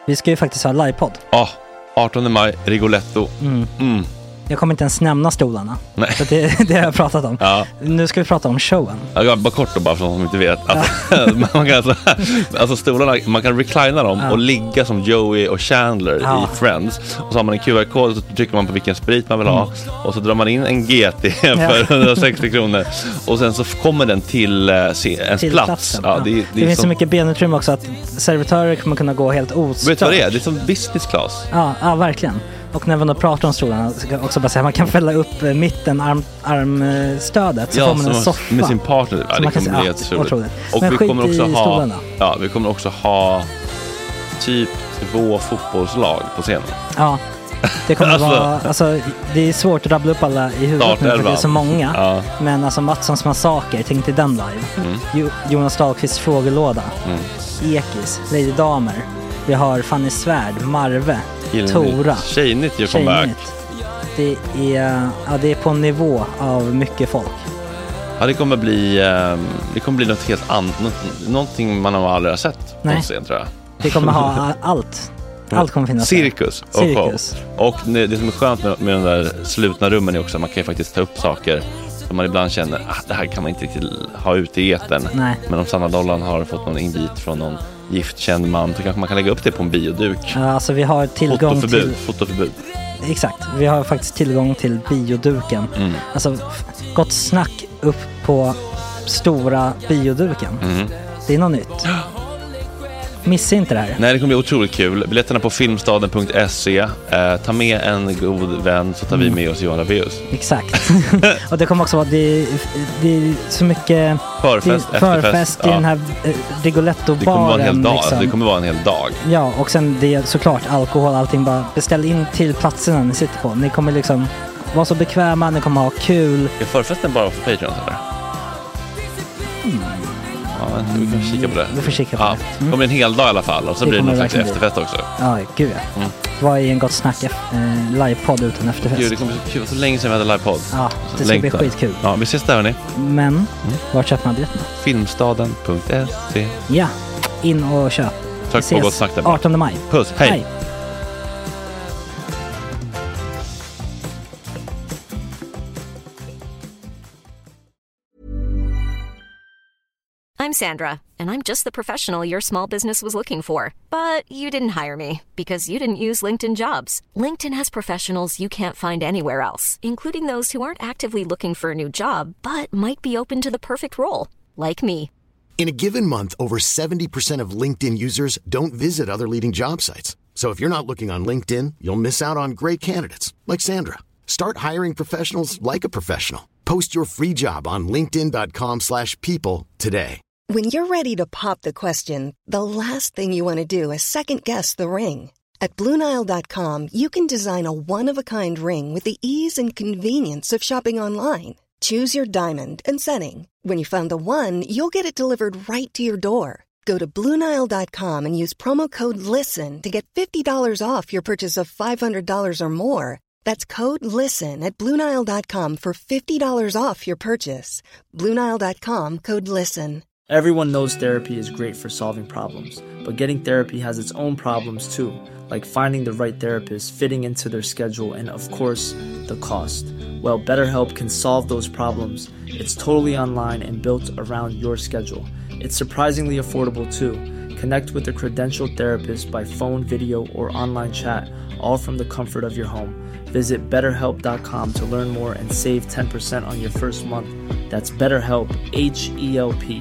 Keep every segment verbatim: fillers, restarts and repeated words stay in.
Vi ska ju faktiskt ha livepodd. Ja, artonde maj, Rigoletto. Mm. Mm. Jag kommer inte ens nämna stolarna. Nej. För det, det har jag pratat om. Ja. Nu ska vi prata om showen. Ja, bara kort då, bara för de som inte vet. Alltså, man kan alltså, alltså stolarna, man kan reclina dem ja. och ligga som Joey och Chandler ja. i Friends. Och så har man en Q R-kod och så trycker man på vilken sprit man vill ha. Mm. Och så drar man in en G T för hundrasextio kronor. Och sen så kommer den till uh, ens till plats. Ja, ja. det, det, det är finns som... så mycket benutrymme också att servitörer kommer kunna gå helt ostört. Vet du vad det är? Det är som business class. Ja, ja verkligen. Och när man då pratar om stolarna så kan jag också bara säga att man kan fälla upp mitten, arm, armstödet så ja, får man en soffa. Med sin partner. Ja, det kommer bli helt otroligt. Och men vi kommer också ha stolarna. Ja, vi kommer också ha typ två fotbollslag på scenen. Ja. Det kommer alltså, vara alltså det är svårt att rabbla upp alla i huvudet nu för det är så många. Ja. Men alltså Mattssons massaker, tänk till den live. Mm. Jo, Jonas Dahlqvists frågelåda. Mm. Ekis, Lady Damer. Vi har Fanny Svärd, Marve, Gillnytt. Tora. Tjejnytt gör comeback. Det är, ja, det är på en nivå av mycket folk. Ja, det kommer bli det kommer bli något helt annat, någonting man har aldrig har sett på scen, tror jag. Det kommer ha allt. Allt kommer finnas. Cirkus och Cirkus. show. Och det som är skönt med, med de där slutna rummen är också att man kan ju faktiskt ta upp saker som man ibland känner att det här kan man inte riktigt ha ute i etern. Nej. Men om Sanna Dollan har fått någon invit från någon giftkänd man så kanske man kan lägga upp det på en bioduk. Ja, alltså vi har tillgång fotoförbud, till... Fotoförbud. Exakt, vi har faktiskt tillgång till bioduken. Mm. Alltså, gott snack upp på stora bioduken. Mm. Det är något nytt. Missa inte det här. Nej, det kommer bli otroligt kul. Biljetterna på filmstaden punkt se. Eh, ta med en god vän så tar mm. vi med oss Johan Rabaeus. Exakt. Och det kommer också vara det, det är så mycket förfest, det, förfest i ja. den här eh, Rigoletto-baren. Det kommer vara en hel dag. Liksom. Det kommer vara en hel dag. Ja, och sen det är såklart alkohol, allting. Bara beställ in till platserna ni sitter på. Ni kommer liksom vara så bekväma, ni kommer ha kul. Är förfesten bara för Patreon eller? Mm. Ja, vi kan kika på det. Vi får kika på ja, det. Mm. Det kommer en hel dag i alla fall. Och så det blir det någon slags efterfest också. Ja, gud ja. Mm. Vad är en gott snack eh, livepodd utan efterfest? Gud, det kommer så kul. Så länge sedan vi hade livepodd. Ja, det ska Längtar. bli skitkul. Ja, vi ses där hörni. Men, mm. var köper man biljetterna? filmstaden punkt se. Ja, in och köp. Tack på gott snack där. artonde maj. Puss, hej. hej. I'm Sandra, and I'm just the professional your small business was looking for. But you didn't hire me because you didn't use LinkedIn Jobs. LinkedIn has professionals you can't find anywhere else, including those who aren't actively looking for a new job, but might be open to the perfect role, like me. In a given month, over seventy percent of LinkedIn users don't visit other leading job sites. So if you're not looking on LinkedIn, you'll miss out on great candidates, like Sandra. Start hiring professionals like a professional. Post your free job on linkedin dot com slash people today. When you're ready to pop the question, the last thing you want to do is second-guess the ring. At Blue Nile dot com, you can design a one-of-a-kind ring with the ease and convenience of shopping online. Choose your diamond and setting. When you find the one, you'll get it delivered right to your door. Go to Blue Nile dot com and use promo code LISTEN to get fifty dollars off your purchase of five hundred dollars or more. That's code LISTEN at Blue Nile dot com for fifty dollars off your purchase. Blue Nile dot com, code LISTEN. Everyone knows therapy is great for solving problems, but getting therapy has its own problems too, like finding the right therapist, fitting into their schedule, and of course, the cost. Well, BetterHelp can solve those problems. It's totally online and built around your schedule. It's surprisingly affordable too. Connect with a credentialed therapist by phone, video, or online chat, all from the comfort of your home. Visit better help dot com to learn more and save ten percent on your first month. That's BetterHelp, H E L P.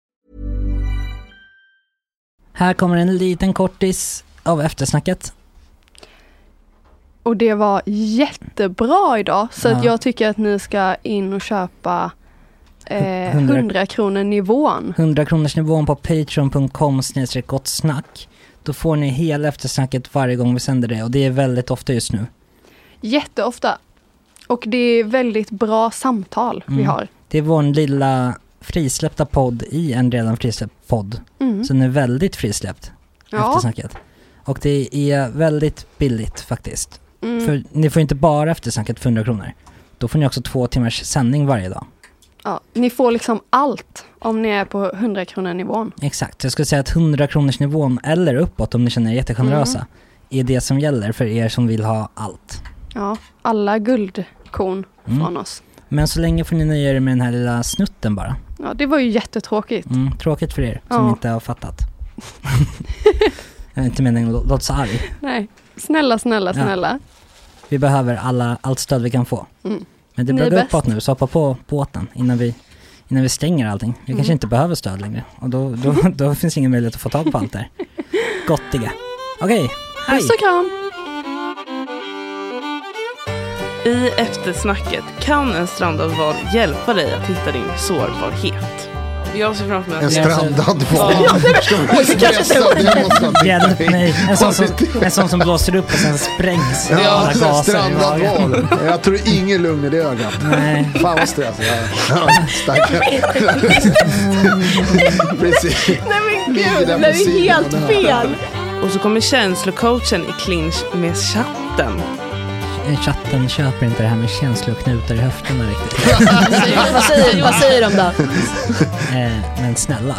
Här kommer en liten kortis av eftersnacket. Och det var jättebra idag. Så ja. att jag tycker att ni ska in och köpa eh, hundra kronor nivån. hundra kronors nivån på patreon punkt com snedstreck gott snack. Då får ni hela eftersnacket varje gång vi sänder det. Och det är väldigt ofta just nu. Jätteofta. Och det är väldigt bra samtal mm. vi har. Det är vår lilla frisläppta podd i en redan frisläppt podd. Mm. Så den är väldigt frisläppt. Ja. Eftersnacket. Och det är väldigt billigt faktiskt. Mm. För ni får inte bara eftersnacket för hundra kronor. Då får ni också två timmars sändning varje dag. Ja, ni får liksom allt om ni är på hundra kronor nivån. Exakt, jag skulle säga att hundra kronors nivån eller uppåt om ni känner er jättegenerösa mm. är det som gäller för er som vill ha allt. Ja, alla guldkorn mm. från oss. Men så länge får ni nöja er med den här lilla snutten bara. Ja, det var ju jättetråkigt. Mm, tråkigt för er som ja. inte har fattat. Jag är inte meningen att låta så arg. Nej, snälla, snälla, ja. snälla. Vi behöver alla, allt stöd vi kan få. Mm. Men det börjar gå uppåt nu, så hoppa på båten innan vi, innan vi stänger allting. Vi mm. kanske inte behöver stöd längre. Och då, då, då finns ingen möjlighet att få tag på allt där. Gottiga. Okej, okay, hej! Puss och kram! I eftersnacket kan en strandad val hjälpa dig att hitta din sårbarhet. Jag ser framför mig en strandad val. Hjälp mig. En sån som, en sån som blåser upp och sen sprängs. Ja, alla gaser strandad val. Jag tror ingen lugn i det ögat. Nej. Fan vad stressad. Precis. Nej men gud, det är helt fel. Och så kommer känslocoachen i clinch med chatten. Chatten köper inte det här med känsloknutar i höfterna riktigt. vad, säger, vad säger de då? Eh, men snälla.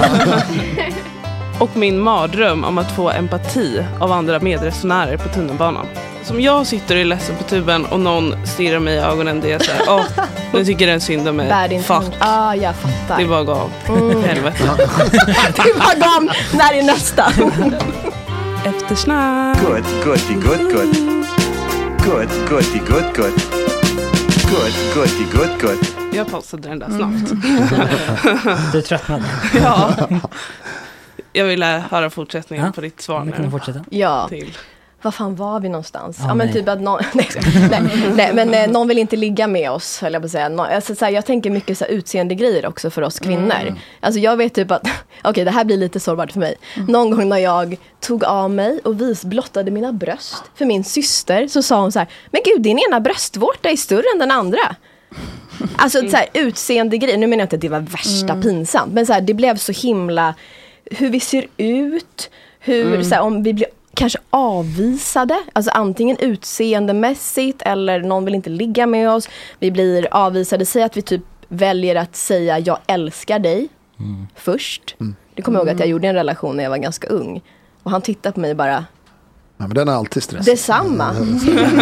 Och min mardröm om att få empati av andra medresenärer på tunnelbanan. Som jag sitter i ledsen på tuben och någon stirrar mig i ögonen, det är så här, åh, nu tycker den synd om mig. Fuck. Ah, jag fattar. Det är bara gav. Mm. Helvete. Det är bara gav. När är nästa? Eftersnack. Good, good, good, good. Good, good, good, good. Good, good, good, good. Jag pausade den där snart. Mm. Du tröttnade. Ja. Jag ville höra fortsättningen ja. på ditt svar nu. Fortsätta. Ja. Till. Vad fan var vi någonstans? Ah, ja men nej. typ att någon nej, nej, nej men eh, någon vill inte ligga med oss, höll jag på att säga. Nå, alltså, så här, jag tänker mycket så här, utseende grejer också för oss kvinnor. Mm. Alltså jag vet typ att okej, okay, det här blir lite sårbart för mig. Mm. Någon gång när jag tog av mig och vis blottade mina bröst för min syster, så sa hon så här: "Men gud, din ena bröstvårta är större än den andra." Alltså så här, utseende grejer. Nu menar jag inte att det var värsta mm. pinsamt, men så här, det blev så himla hur vi ser ut, hur mm. så här, om vi blir kanske avvisade, alltså antingen utseendemässigt eller någon vill inte ligga med oss, vi blir avvisade, säg att vi typ väljer att säga jag älskar dig mm. först. Mm. Det kommer jag ihåg att jag gjorde en relation när jag var ganska ung och han tittade på mig bara. Ja, men den är alltid stressad. Detsamma. Mm.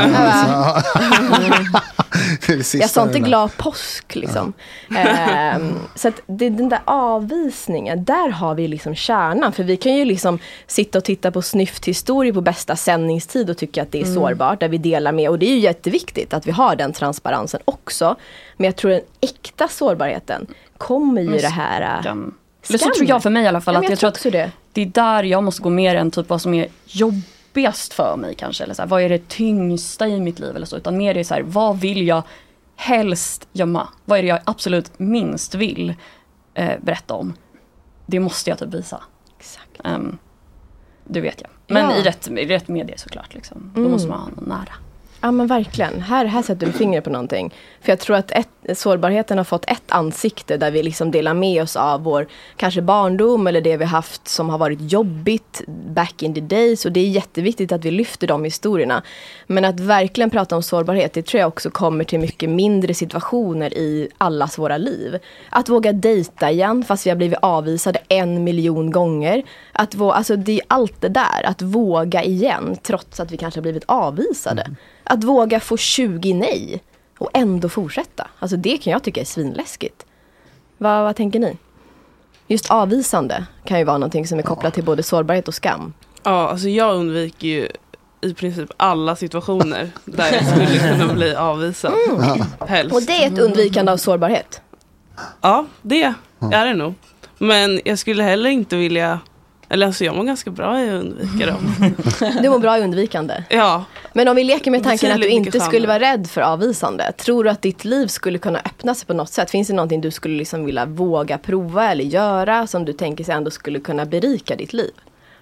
Jag sa inte glad påsk liksom. Ja. um, så att det, den där avvisningen, där har vi liksom kärnan. För vi kan ju liksom sitta och titta på snyfthistorier på bästa sändningstid och tycka att det är mm. sårbart, där vi delar med. Och det är ju jätteviktigt att vi har den transparensen också. Men jag tror den äkta sårbarheten kommer ju det här skam. Eller så tror jag för mig i alla fall. Ja, att jag, jag tror tror att det. det är där jag måste gå mer än typ vad som är jobbigast för mig kanske. Eller så här, vad är det tyngsta i mitt liv eller så. Utan mer är så här, vad vill jag helst gömma? Vad är det jag absolut minst vill eh, berätta om? Det måste jag typ visa. Exakt. Um, det vet jag. Men ja. i, rätt, i rätt medie såklart. Liksom. Då Mm. måste man ha någon nära. Ja men verkligen, här, här sätter du fingret på någonting. För jag tror att ett, sårbarheten har fått ett ansikte där vi liksom delar med oss av vår kanske barndom eller det vi haft som har varit jobbigt back in the days. Och det är jätteviktigt att vi lyfter de historierna. Men att verkligen prata om sårbarhet, det tror jag också kommer till mycket mindre situationer i allas våra liv. Att våga dejta igen fast vi har blivit avvisade en miljon gånger. Att våga, alltså det är allt det där, att våga igen trots att vi kanske har blivit avvisade. Mm. Att våga få tjugo nej och ändå fortsätta. Alltså det kan jag tycka är svinläskigt. Vad, vad tänker ni? Just avvisande kan ju vara någonting som är kopplat till både sårbarhet och skam. Ja, alltså jag undviker ju i princip alla situationer där jag skulle kunna bli avvisad. Mm. Helst. Och det är ett undvikande av sårbarhet? Ja, det är det nog. Men jag skulle heller inte vilja... Eller alltså jag mår ganska bra i att undvika dem. Du mår bra i undvikande? Ja. Men om vi leker med tanken att du inte skulle vara rädd för avvisande. Tror du att ditt liv skulle kunna öppna sig på något sätt? Finns det någonting du skulle liksom vilja våga prova eller göra som du tänker sig ändå skulle kunna berika ditt liv?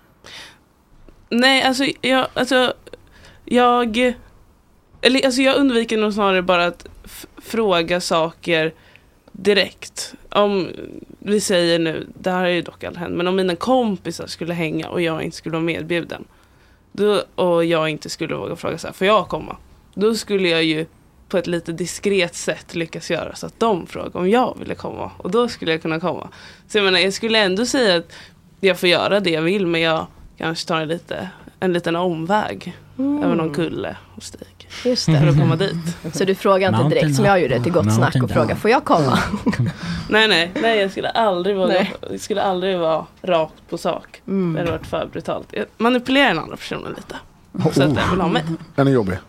Nej, alltså jag... Alltså, jag, eller, alltså jag undviker nog snarare bara att f- fråga saker direkt. Om vi säger nu, det här är ju dock aldrig hänt, men om mina kompisar skulle hänga och jag inte skulle vara medbjuden då, och jag inte skulle våga fråga så här, får jag komma? Då skulle jag ju på ett lite diskret sätt lyckas göra så att de frågar om jag ville komma. Och då skulle jag kunna komma. Så jag menar, jag skulle ändå säga att jag får göra det jag vill, men jag kanske tar en, lite, en liten omväg mm. över någon kulle och stig. Just det. För att komma dit. Så du frågar inte direkt som jag gjorde till Gott Snack och frågar, får jag komma? nej, nej, nej, jag skulle aldrig vara, jag skulle aldrig vara rakt på sak. Mm. Det hade varit för brutalt. Jag manipulerar den andra personen lite. Oh. Så att jag vill ha mig. Den är jobbig.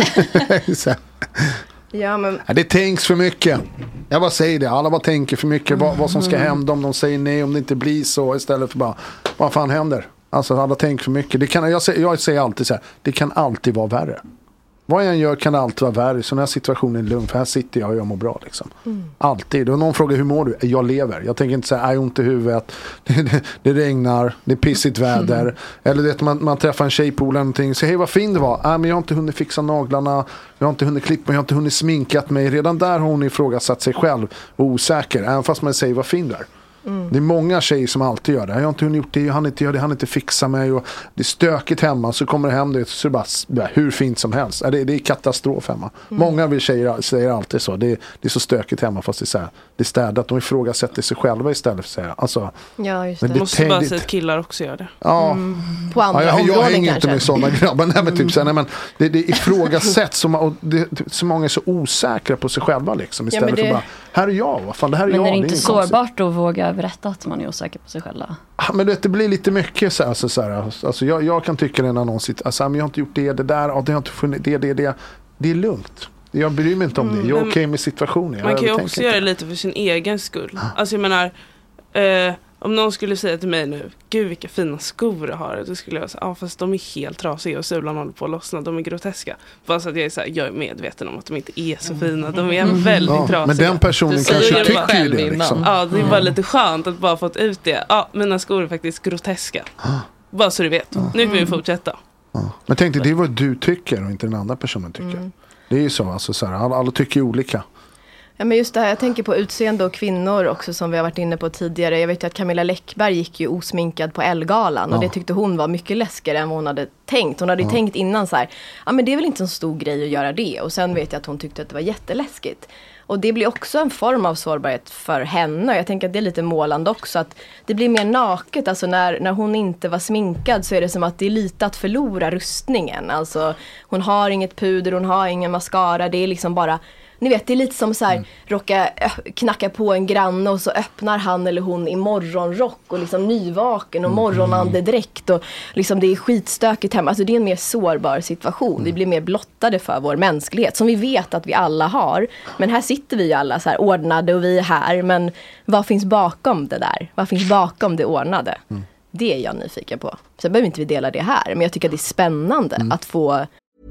Ja, men... Det tänks för mycket. Jag bara säger det. Alla bara tänker för mycket. Vad, vad som ska hända om de säger nej. Om det inte blir så. Istället för bara, vad fan händer? Alltså alla tänker för mycket. Det kan, jag, säger, jag säger alltid så här. Det kan alltid vara värre. Vad jag än gör kan det alltid vara värre. Så den här situationen är lugn. För här sitter jag och jag mår bra liksom. Mm. Alltid. Och någon frågar hur mår du? Jag lever. Jag tänker inte säga jag har ont i huvudet. Det, det, det regnar. Det är pissigt väder. Mm. Eller det, man, man träffar en tjej på eller någonting. Säger hej vad fin det var. Äh, men jag har inte hunnit fixa naglarna. Jag har inte hunnit klippa mig. Jag har inte hunnit sminkat mig. Redan där har hon ifrågasatt sig själv. Och osäker. Även fast man säger vad fin du är. Mm. Det är många tjejer som alltid gör det. Jag har inte hunnit gjort det, jag hann inte göra det, jag hann inte fixa mig och det är stökigt hemma, så kommer det hem det så är det bara hur fint som helst. Det är, det är katastrof hemma. Mm. Många vill tjejer säger alltid så. Det är, det är så stökigt hemma fast det är, så här, det är städat. De ifrågasätter sig själva istället för att säga. Alltså, ja, just det. Det måste bara säga att killar också gör det. Ja. Mm. På andra ja, jag, områden jag hänger kanske. inte med sådana grabbar. Nej, men typ, mm. så här, nej, men det, det ifrågasätts som, och det, så många är så osäkra på sig själva liksom, istället ja, det... för bara, här är jag, vad fan, det här är men jag. Men är det inte det är sårbart konstigt. Att våga berätta att man är osäker på sig själva? Ja, men det, det blir lite mycket så här, alltså, så här, alltså jag, jag kan tycka det när någon sitter, alltså, men jag har inte gjort det, det där, ja, det har inte funnit det, det, det. Det är lugnt. Jag bryr mig inte om mm, det. Jag är okej okay med situationen. Man jag kan ju också göra det lite för sin egen skull. Alltså jag menar, eh, om någon skulle säga till mig nu, gud vilka fina skor du har, då skulle jag säga, ja fast de är helt trasiga och sulan håller på att lossna, de är groteska. Bara så att jag är, så här, jag är medveten om att de inte är så fina, de är väldigt ja, trasiga. Men den personen kanske tycker ju det liksom. Ja, det är bara lite skönt att bara fått ut det. Ja, mina skor är faktiskt groteska. Bara så du vet. Nu kan vi fortsätta. Ja. Men tänk dig, det är vad du tycker och inte den andra personen tycker. Mm. Det är ju så, alltså, så här, alla, alla tycker olika. Ja, men just det här, jag tänker på utseende och kvinnor också som vi har varit inne på tidigare. Jag vet ju att Camilla Läckberg gick ju osminkad på Ellegalan, ja. Och det tyckte hon var mycket läskigare än vad hon hade tänkt. Hon hade ju ja. tänkt innan så här, ja men det är väl inte en stor grej att göra det. Och sen vet jag att hon tyckte att det var jätteläskigt. Och det blir också en form av sårbarhet för henne. Och jag tänker att det är lite målande också. Att det blir mer naket. Alltså när, när hon inte var sminkad så är det som att det är lite att förlora rustningen. Alltså hon har inget puder, hon har ingen mascara. Det är liksom bara... Ni vet, det är lite som så här, mm. råka knacka på en granne och så öppnar han eller hon i morgonrock och liksom nyvaken och morgonandedräkt och liksom det är skitstökigt hemma. Alltså det är en mer sårbar situation. Mm. Vi blir mer blottade för vår mänsklighet som vi vet att vi alla har. Men här sitter vi alla så här ordnade och vi är här. Men vad finns bakom det där? Vad finns bakom det ordnade? Mm. Det är jag nyfiken på. Så behöver inte vi dela det här. Men jag tycker att det är spännande mm. att få...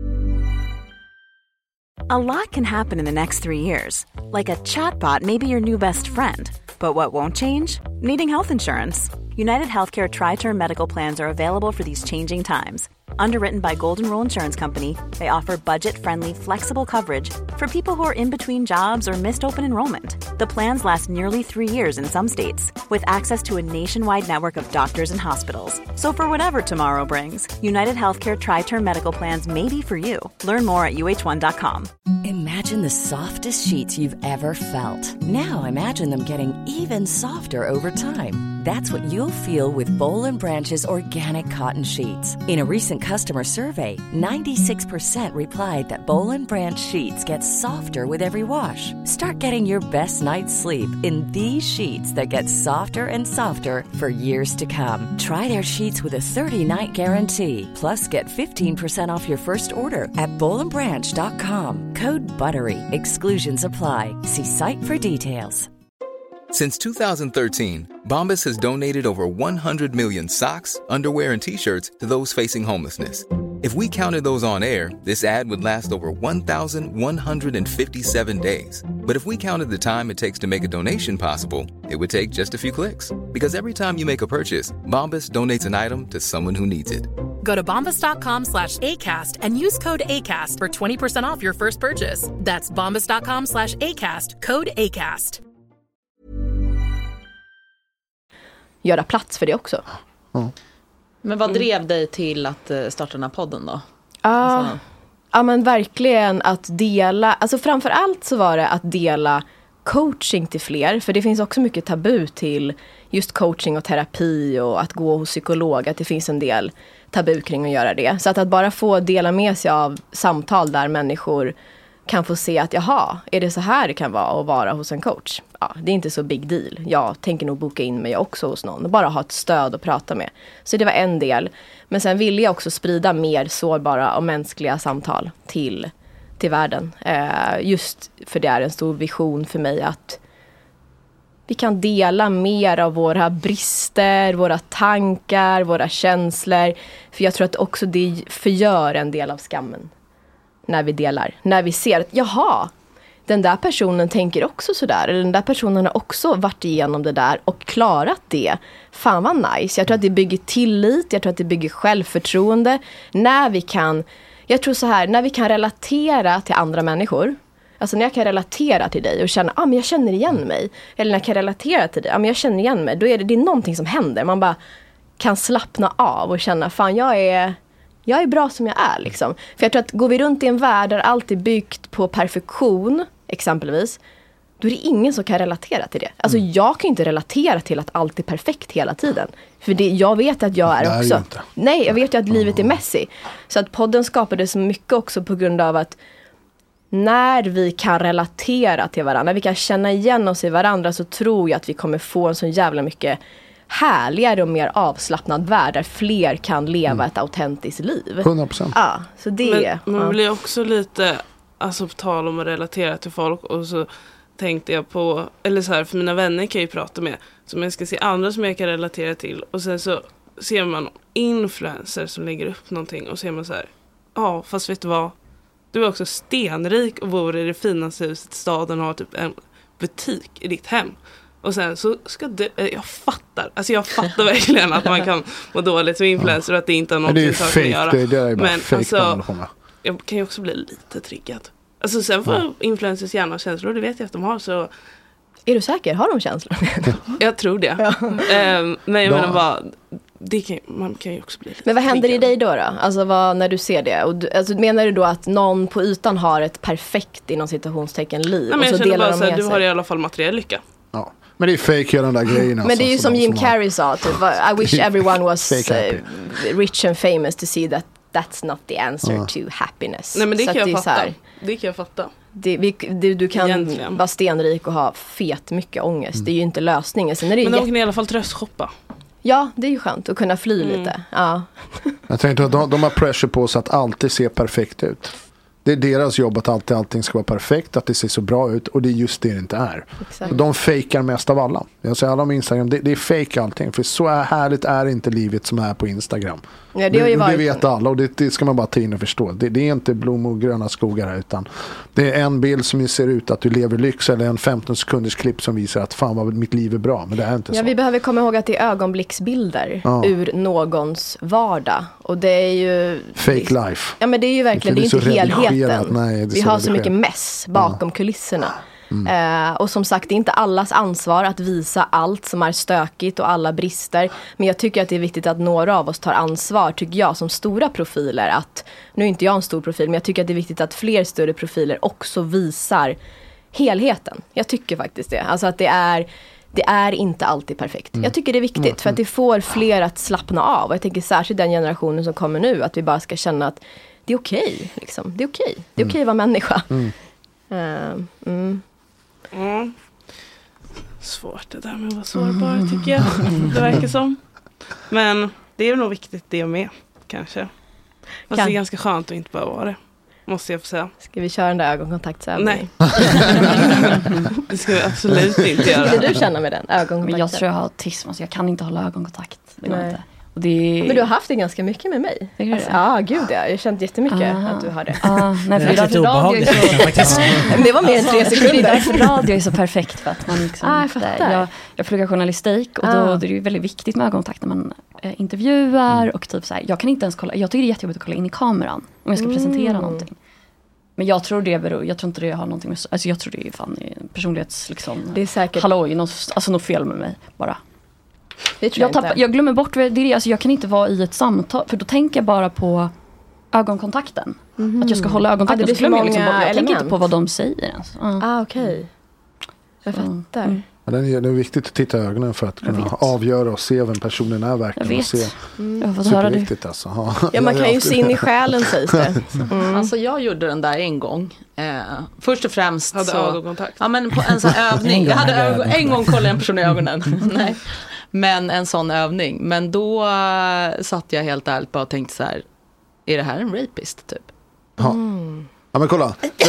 A lot can happen in the next three years. Like a chatbot may be your new best friend. But what won't change? Needing health insurance. United Healthcare Tri-Term Medical Plans are available for these changing times. Underwritten by Golden Rule Insurance Company, they offer budget-friendly, flexible coverage for people who are in between jobs or missed open enrollment. The plans last nearly three years in some states, with access to a nationwide network of doctors and hospitals. So for whatever tomorrow brings, United Healthcare Tri-Term Medical Plans may be for you. Learn more at U H one dot com. Imagine the softest sheets you've ever felt. Now imagine them getting even softer over time. That's what you'll feel with Boll and Branch's organic cotton sheets. In a recent customer survey, ninety-six percent replied that Boll and Branch sheets get softer with every wash. Start getting your best night's sleep in these sheets that get softer and softer for years to come. Try their sheets with a thirty-night guarantee. Plus, get fifteen percent off your first order at boll and branch dot com. Code BUTTERY. Exclusions apply. See site for details. Since two thousand thirteen, Bombas has donated over one hundred million socks, underwear, and T-shirts to those facing homelessness. If we counted those on air, this ad would last over one thousand one hundred fifty-seven days. But if we counted the time it takes to make a donation possible, it would take just a few clicks. Because every time you make a purchase, Bombas donates an item to someone who needs it. Go to bombas dot com slash ACAST and use code ACAST for twenty percent off your first purchase. That's bombas dot com slash ACAST, code ACAST. Göra plats för det också. Mm. Men vad drev dig till att starta den här podden då? Ah, alltså. Ja men verkligen att dela, alltså framförallt så var det att dela coaching till fler. För det finns också mycket tabu till just coaching och terapi och att gå hos psykolog. Att det finns en del tabu kring att göra det. Så att, att bara få dela med sig av samtal där människor kan få se att jaha, är det så här det kan vara att vara hos en coach? Ja, det är inte så big deal. Jag tänker nog boka in mig också hos någon och bara ha ett stöd att prata med. Så det var en del. Men sen ville jag också sprida mer sårbara och mänskliga samtal till, till världen. Eh, just för det är en stor vision för mig att vi kan dela mer av våra brister, våra tankar, våra känslor. För jag tror att också det förgör en del av skammen. När vi delar. När vi ser att, jaha, den där personen tänker också sådär. Eller den där personen har också varit igenom det där och klarat det. Fan vad nice. Jag tror att det bygger tillit. Jag tror att det bygger självförtroende. När vi kan, jag tror så här, när vi kan relatera till andra människor. Alltså när jag kan relatera till dig och känna, ja ah, men jag känner igen mig. Eller när jag kan relatera till dig, ja ah, men jag känner igen mig. Då är det, det är någonting som händer. Man bara kan slappna av och känna, fan jag är... Jag är bra som jag är liksom. För jag tror att går vi runt i en värld där allt är byggt på perfektion, exempelvis, då är det ingen som kan relatera till det. Alltså mm. jag kan inte relatera till att allt är perfekt hela tiden. För det, jag vet att jag är det också. Är inte. Nej, jag vet ju att livet är messy. Så att podden skapade så mycket också på grund av att när vi kan relatera till varandra, när vi kan känna igen oss i varandra, så tror jag att vi kommer få en så jävla mycket härligare och mer avslappnad värld där fler kan leva mm. ett autentiskt liv. hundra procent. Ja, så det... Men man ja. blir också lite, alltså på tal om att relatera till folk, och så tänkte jag på, eller så här, för mina vänner kan jag ju prata med, som jag ska se andra som jag kan relatera till, och sen så ser man influencers som lägger upp någonting och ser man så här, ja, fast vet du vad? Du är också stenrik och bor i det finaste huset i staden och har typ en butik i ditt hem. Och sen så ska du, jag fattar, alltså jag fattar verkligen att man kan må dåligt som influencer och att det inte har någonting att göra. Det, det är bara men fake alltså, jag kan ju också bli lite triggad. Alltså sen får ja. influencers gärna ha känslor, det vet jag att de har, så... Är du säker? Har de känslor? Jag tror det. Ja. um, men jag menar bara, det kan, man kan ju också bli lite Men vad händer triggad. i dig då då? Alltså vad, när du ser det? Och du, alltså, menar du då att någon på ytan har ett perfekt inom citationstecken liv? Nej, men och så jag känner delar bara de så här, med du sig? har i alla fall materiell lycka. Ja. Men det är fake hela den där grejen. Men alltså, det är ju som de Jim som Carrey sa typ, I wish everyone was Fake uh, rich and famous to see that that's not the answer Ja. to happiness. Nej, men det Så kan att jag är så fatta. här, Det kan jag fatta. det, vi, du, du kan Egentligen. vara stenrik och ha fet mycket ångest. Det är ju inte lösningen. Sen är det ju Men de jätte- kan i alla fall tröstshoppa. Ja, det är ju skönt att kunna fly Mm. lite. Ja. Jag tänkte att de, de har pressure på sig att alltid se perfekt ut. Det är deras jobb att alltid allting ska vara perfekt, att det ser så bra ut, och det är just det det inte är. Exakt. Så de fejkar mest av alla. Jag säger alla om Instagram, det, det är fake allting, för så är härligt är inte livet som är på Instagram. Ja, det har ju det, varit... det vet alla, och det, det ska man bara ta in och förstå. Det, det är inte blom och gröna skogar här, utan det är en bild som ser ut att du lever lyx, eller en femton sekunders klipp som visar att fan vad mitt liv är bra, men det är inte Ja, så. vi behöver komma ihåg att det är ögonblicksbilder Ja. ur någons vardag. Och det är ju... Fake life. Ja, men det är ju verkligen, det är Det är inte så helheten. redigerat. Nej, det är vi så har så redigerat. mycket mess bakom kulisserna. Eh, och som sagt, det är inte allas ansvar att visa allt som är stökigt och alla brister. Men jag tycker att det är viktigt att några av oss tar ansvar, tycker jag, som stora profiler. Att, nu är inte jag en stor profil, men jag tycker att det är viktigt att fler större profiler också visar helheten. Jag tycker faktiskt det. Alltså att det är... Det är inte alltid perfekt. Mm. Jag tycker det är viktigt Mm. för att det får fler att slappna av. Och jag tänker särskilt den generationen som kommer nu, att vi bara ska känna att det är okej. Liksom. Det är okej. Det är okej att vara människa. Mm. Uh, mm. Mm. Svårt det där med att vara sårbar, tycker jag. Det verkar som. Men det är nog viktigt det med, kanske. Fast Kan. det är ganska skönt att inte bara vara det. Måste jag få säga. Ska vi köra den där ögonkontaktsövningen? Nej. Det ska vi absolut inte göra. Skulle du känna med den ögonkontakten? Men jag tror jag har autism, så jag kan inte hålla ögonkontakt. Det går Nej. inte. Och det... Men du har haft det ganska mycket med mig. Tycker du Alltså, det? ja, gud ja. Jag har känt jättemycket Aha. att du har det. Ah, nej, för Det är lite obehagligt faktiskt. Men det var mer än tre Det är sekunder. därför radio är så perfekt, för att man liksom, Ah, jag fattar. jag, jag pluggar journalistik, och då Ah. det är det ju väldigt viktigt med ögonkontakt när man eh, intervjuar och typ så här, jag kan inte ens kolla, jag tycker det är jättejobbigt att kolla in i kameran om jag ska presentera Mm. någonting. Men jag tror det beror, jag tror inte det har någonting med, alltså jag tror det är fan personlighets liksom, Det är säkert. halloj, något, alltså något fel med mig bara. Det tror Jag, jag, tappar, inte. jag glömmer bort, det är det, alltså jag kan inte vara i ett samtal, för då tänker jag bara på ögonkontakten. Mm. Att jag ska hålla ögonkontakt. Ah, det och så glömmer jag liksom, många jag tänker inte element. på vad de säger ens. Uh. Ah, okej. Okay. Jag fattar. Mm. Ja, det, är, det är viktigt att titta i ögonen för att kunna avgöra och se vem personen är verkligen. Jag vet. Och se. Mm. Jag har fått höra det. Alltså. Ja, ja, man kan ju se in i själen, sägs det. Mm. Alltså jag gjorde den där en gång. Eh, först och främst hade så... ögonkontakt. Ja, men på en sån övning. jag hade ögon, en gång kollade en person i ögonen. Nej. Men en sån övning. Men då uh, satt jag helt ärligt bara och tänkte så här. Är det här en rapist typ? Ja. Mm. Ja men kolla.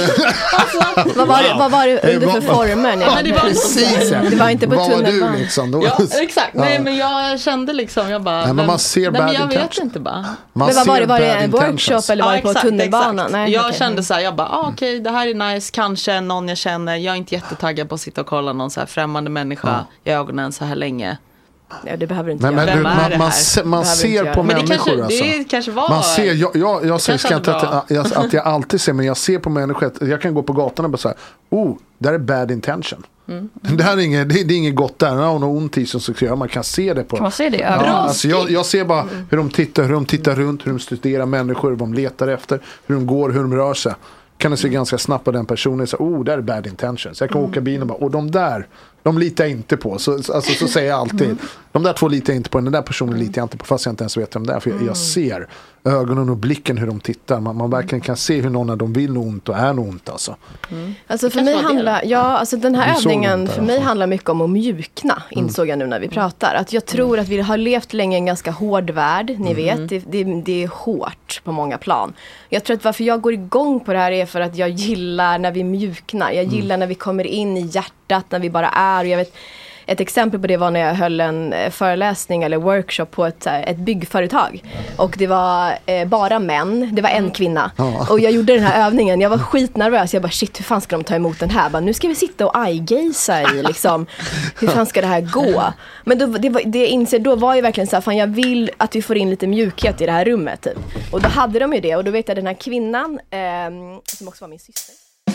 alltså, vad, var det, vad var det under för former? Ja, men det, var precis, det var inte på tunnelbanan. Liksom, då... Ja, exakt. Nej, ja. men jag kände liksom, jag bara... Nej, men man ser nej, bad men jag intention. vet inte bara. Man men vad var det? Var det en workshop eller var ja, det på exakt, tunnelbanan? Nej, jag okay. kände så här, jag bara, ah, okej, okay, det här är nice. Kanske någon jag känner. Jag är inte jättetaggad på att sitta och kolla någon så här främmande människa ja. i ögonen så här länge. Ja, det behöver inte men, göra. men du, man, man, se, man ser på men människor kanske, alltså. Det kanske var man ser, jag, jag, jag säger ska inte att jag, att jag alltid ser, men jag ser på människor. Jag kan gå på gatan och bara säga, oh, där är bad intention. Mm. Det här är inget, det, det är inget gott där. Någon ont i som ska göra. Man kan se det på. Kan man se det? Ja, alltså jag, jag ser bara hur de tittar, hur de tittar runt, hur de studerar människor, hur de letar efter, hur de går, hur de rör sig. Kan du se ganska snabbt på den personen så oh, där är bad intentions. Jag kan mm. åka bilen och bara, och de där, de litar jag inte på. Så, alltså, så säger jag alltid, mm. de där två litar jag inte på, den där personen litar jag inte på, fast jag inte ens vet vem det är. För jag, mm. jag ser ögonen och blicken hur de tittar. Man, man verkligen kan se hur någon av dem vill ont och är ont. Alltså, mm. alltså för mig handlar, ja, alltså den här övningen för mig handlar mycket om att mjukna, insåg jag nu när vi pratar. Att jag tror att vi har levt länge i en ganska hård värld, ni vet. Det, det, det är hårt på många plan. Jag tror att varför jag går igång på det här är för att jag gillar när vi mjuknar. Jag gillar mm. när vi kommer in i hjärtat, när vi bara är. Och jag vet, ett exempel på det var när jag höll en föreläsning eller workshop på ett, ett byggföretag. Och det var eh, bara män. Det var en kvinna. Ja. Och jag gjorde den här övningen. Jag var skitnervös. Jag bara, shit, hur fan ska de ta emot den här? Bara, nu ska vi sitta och eye-gaza i liksom. Hur fan ska det här gå? Men då, det, var, det jag inser då var ju verkligen så här, fan jag vill att vi får in lite mjukhet i det här rummet. Typ. Och då hade de ju det. Och då vet jag den här kvinnan, eh, som också var min syster.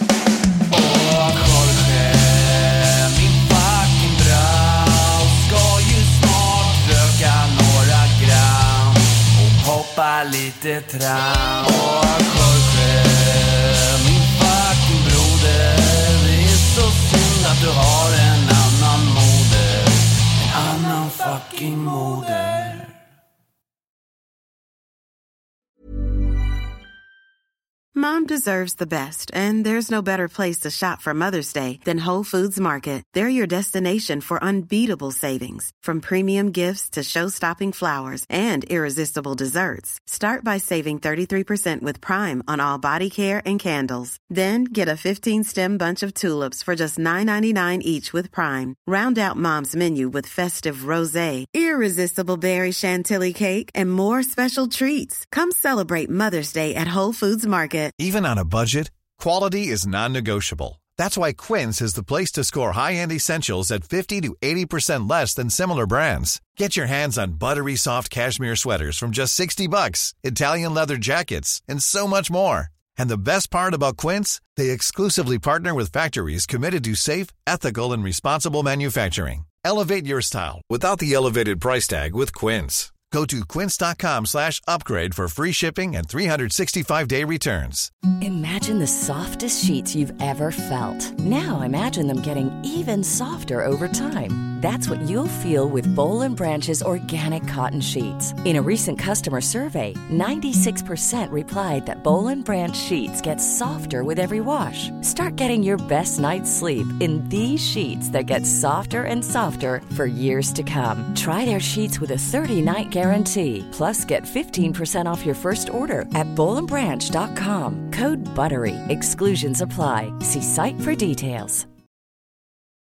Hoppa lite tram och Jorge, min fucking broder. Det är så synd att du har en annan moder. En annan fucking moder. Mom deserves the best, and there's no better place to shop for Mother's Day than Whole Foods Market. They're your destination for unbeatable savings, from premium gifts to show-stopping flowers and irresistible desserts. Start by saving thirty-three percent with Prime on all body care and candles. Then get a fifteen-stem bunch of tulips for just nine ninety-nine each with Prime. Round out Mom's menu with festive rosé, irresistible berry chantilly cake, and more special treats. Come celebrate Mother's Day at Whole Foods Market. Even on a budget, quality is non-negotiable. That's why Quince is the place to score high-end essentials at fifty to eighty percent less than similar brands. Get your hands on buttery soft cashmere sweaters from just sixty bucks, Italian leather jackets, and so much more. And the best part about Quince, they exclusively partner with factories committed to safe, ethical, and responsible manufacturing. Elevate your style without the elevated price tag with Quince. Go to quince.com slash upgrade for free shipping and three sixty-five day returns. Imagine the softest sheets you've ever felt. Now imagine them getting even softer over time. That's what you'll feel with Boll and Branch's organic cotton sheets. In a recent customer survey, ninety-six percent replied that Boll and Branch sheets get softer with every wash. Start getting your best night's sleep in these sheets that get softer and softer for years to come. Try their sheets with a thirty-night guarantee. Plus, get fifteen percent off your first order at boll and branch dot com. Code BUTTERY. Exclusions apply. See site for details.